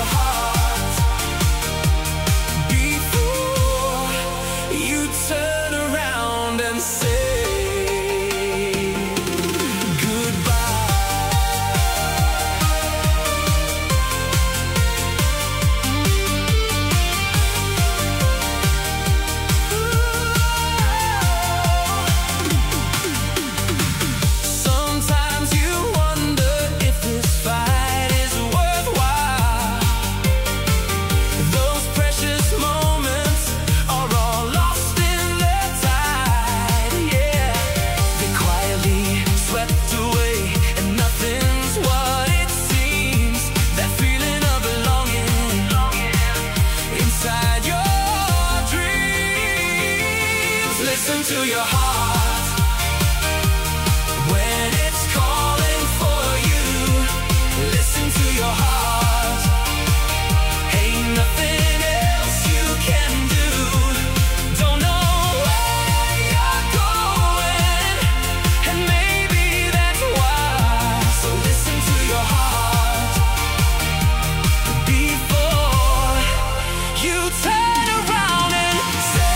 your heart before you turn around and say to your heart when it's calling for you. Listen to your heart. Ain't nothing else you can do. Don't know where you're going, and maybe that's why. So listen to your heart before you turn around and say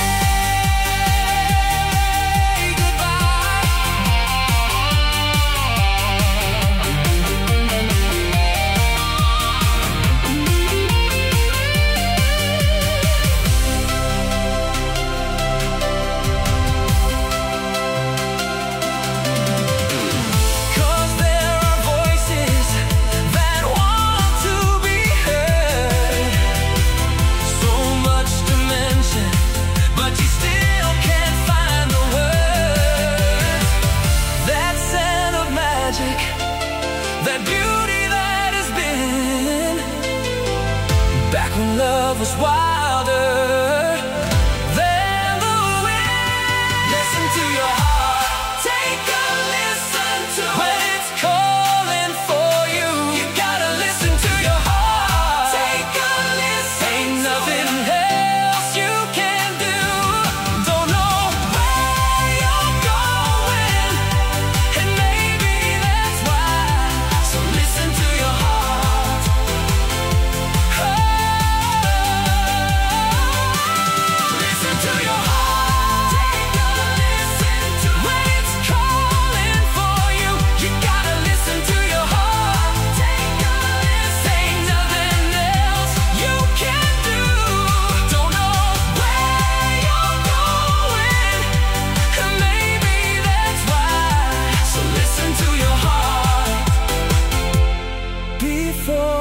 that beauty that has been back when love was wilder than the wind. Listen to your heart. Take a listen to when it's calling for you. You gotta listen to your heart. Take a listen. Ain't nothing else you can do. Don't know where you're going, and maybe that's why. So listen to your heart. Oh, listen to your heart. Take a listen to when it's calling for you. You gotta listen to your heart. Take a listen. Ain't nothing else you can do. Don't know where you're going, and maybe that's why. So listen to your heart before